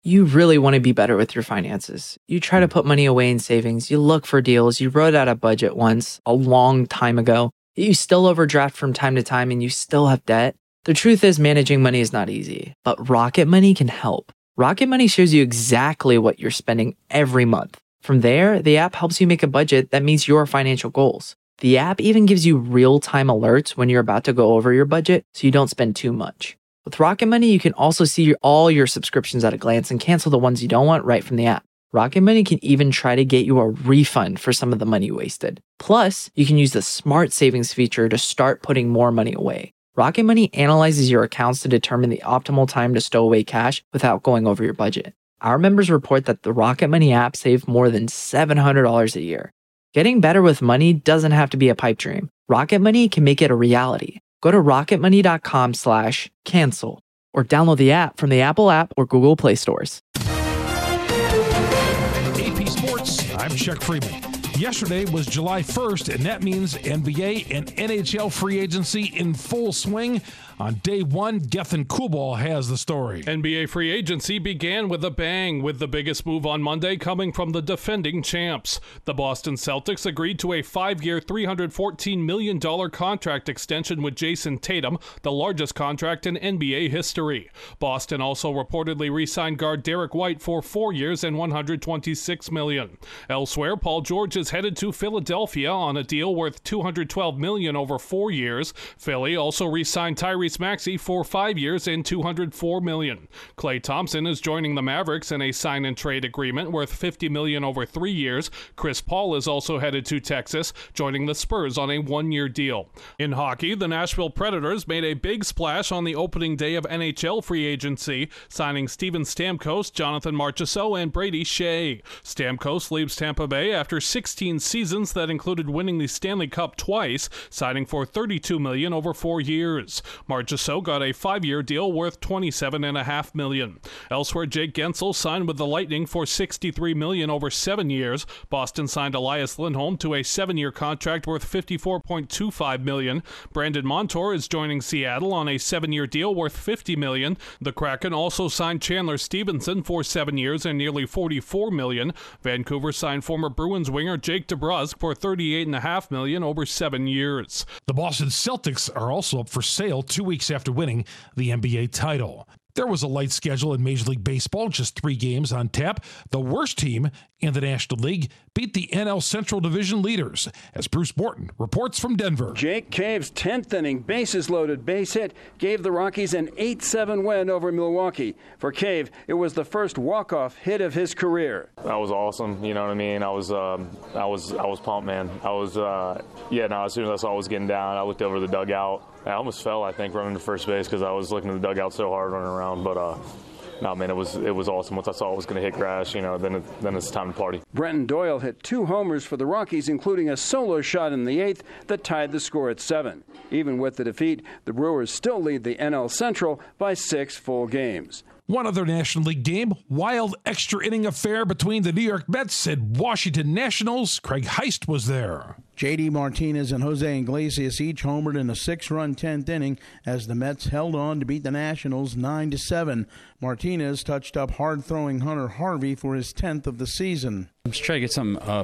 You really want to be better with your finances. You try to put money away in savings, you look for deals, you wrote out a budget once a long time ago, you still overdraft from time to time and you still have debt. The truth is, managing money is not easy, but Rocket Money can help. Rocket Money shows you exactly what you're spending every month. From there, the app helps you make a budget that meets your financial goals. The app even gives you real-time alerts when you're about to go over your budget so you don't spend too much. With Rocket Money, you can also see all your subscriptions at a glance and cancel the ones you don't want right from the app. Rocket Money can even try to get you a refund for some of the money wasted. Plus, you can use the Smart Savings feature to start putting more money away. Rocket Money analyzes your accounts to determine the optimal time to stow away cash without going over your budget. Our members report that the Rocket Money app saved more than $700 a year. Getting better with money doesn't have to be a pipe dream. Rocket Money can make it a reality. Go to rocketmoney.com/cancel or download the app from the Apple app or Google Play stores. AP Sports, I'm Chuck Freeman. Yesterday was July 1st, and that means NBA and NHL free agency in full swing. On day one, Gethin Kubal has the story. NBA free agency began with a bang, with the biggest move on Monday coming from the defending champs. The Boston Celtics agreed to a 5-year, $314 million contract extension with Jason Tatum, the largest contract in NBA history. Boston also reportedly re-signed guard Derek White for 4 years and $126 million. Elsewhere, Paul George is headed to Philadelphia on a deal worth $212 million over 4 years. Philly also re-signed Tyrese Maxey for 5 years and $204 million. Klay Thompson is joining the Mavericks in a sign-and-trade agreement worth $50 million over 3 years. Chris Paul is also headed to Texas, joining the Spurs on a 1-year deal. In hockey, the Nashville Predators made a big splash on the opening day of NHL free agency, signing Steven Stamkos, Jonathan Marchessault, and Brady Shea. Stamkos leaves Tampa Bay after 16 seasons that included winning the Stanley Cup twice, signing for $32 million over 4 years. Marchessault got a 5-year deal worth $27.5 million. Elsewhere, Jake Gensel signed with the Lightning for $63 million over 7 years. Boston signed Elias Lindholm to a 7-year contract worth $54.25 million. Brandon Montour is joining Seattle on a 7-year deal worth $50 million. The Kraken also signed Chandler Stevenson for 7 years and nearly $44 million. Vancouver signed former Bruins winger Jake DeBrusk for $38.5 million over 7 years. The Boston Celtics are also up for sale 2 weeks after winning the NBA title. There was a light schedule in Major League Baseball, just 3 games on tap. The worst team in the National League beat the NL Central Division leaders, as Bruce Morton reports from Denver. Jake Cave's 10th inning bases-loaded base hit gave the Rockies an 8-7 win over Milwaukee. For Cave, it was the first walk-off hit of his career. That was awesome. You know what I mean? I was pumped, man. as soon as I saw I was getting down, I looked over the dugout. I almost fell, I think, running to first base because I was looking at the dugout so hard running around. But no, man, it was awesome. Once I saw I was going to hit grass, then it's time to party. Brenton Doyle hit 2 homers for the Rockies, including a solo shot in the 8th that tied the score at 7. Even with the defeat, the Brewers still lead the NL Central by 6 full games. One other National League game, wild extra inning affair between the New York Mets and Washington Nationals. Craig Heist was there. J.D. Martinez and Jose Iglesias each homered in a 6-run 10th inning as the Mets held on to beat the Nationals 9-7. Martinez touched up hard-throwing Hunter Harvey for his 10th of the season. I'm just trying to get something up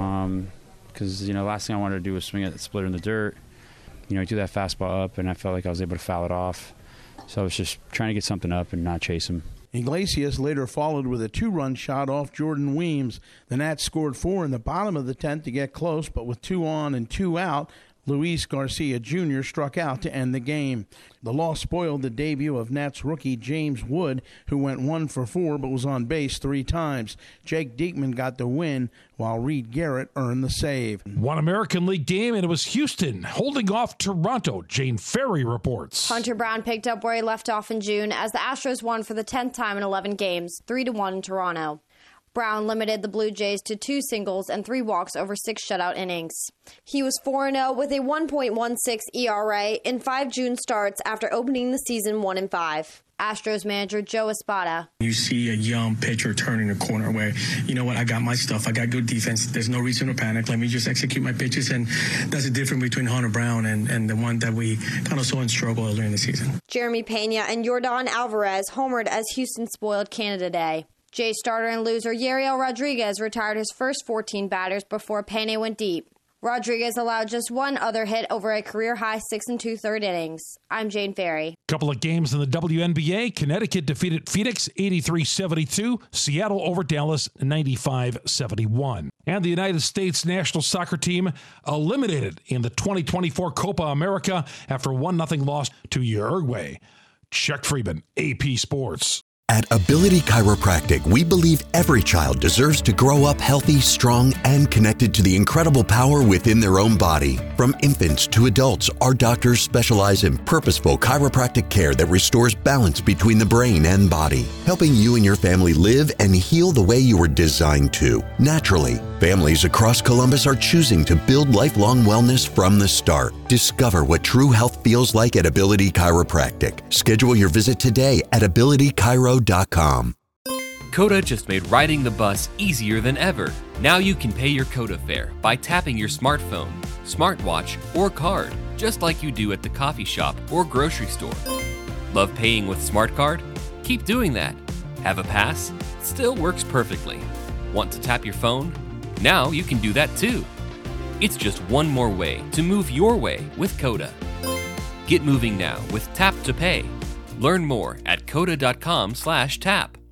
because, last thing I wanted to do was swing at the splitter in the dirt. Do that fastball up, and I felt like I was able to foul it off. So I was just trying to get something up and not chase him. Iglesias later followed with a 2-run shot off Jordan Weems. The Nats scored 4 in the bottom of the 10th to get close, but with 2 on and 2 out, Luis Garcia Jr. struck out to end the game. The loss spoiled the debut of Nats rookie James Wood, who went 1 for 4 but was on base 3 times. Jake Diekman got the win, while Reed Garrett earned the save. One American League game, and it was Houston holding off Toronto. Jane Ferry reports. Hunter Brown picked up where he left off in June as the Astros won for the 10th time in 11 games, 3-1 in Toronto. Brown limited the Blue Jays to 2 singles and 3 walks over 6 shutout innings. He was 4-0 with a 1.16 ERA in 5 June starts after opening the season 1-5. Astros manager Joe Espada. You see a young pitcher turning the corner where, you know what, I got my stuff. I got good defense. There's no reason to panic. Let me just execute my pitches. And that's the difference between Hunter Brown and the one that we kind of saw in struggle earlier in the season. Jeremy Pena and Yordan Alvarez homered as Houston spoiled Canada Day. Jays starter and loser Yariel Rodriguez retired his first 14 batters before Pena went deep. Rodriguez allowed just one other hit over a career-high 6 2/3 innings. I'm Jane Ferry. Couple of games in the WNBA. Connecticut defeated Phoenix 83-72. Seattle over Dallas 95-71. And the United States national soccer team eliminated in the 2024 Copa America after 1-0 loss to Uruguay. Chuck Freeman, AP Sports. At Ability Chiropractic, we believe every child deserves to grow up healthy, strong, and connected to the incredible power within their own body. From infants to adults, our doctors specialize in purposeful chiropractic care that restores balance between the brain and body, helping you and your family live and heal the way you were designed to, naturally. Families across Columbus are choosing to build lifelong wellness from the start. Discover what true health feels like at Ability Chiropractic. Schedule your visit today at abilitychiro.com. Coda just made riding the bus easier than ever. Now you can pay your Coda fare by tapping your smartphone, smartwatch, or card, just like you do at the coffee shop or grocery store. Love paying with SmartCard? Keep doing that. Have a pass? It still works perfectly. Want to tap your phone? Now you can do that too. It's just one more way to move your way with Coda. Get moving now with Tap to Pay. Learn more at coda.com/tap.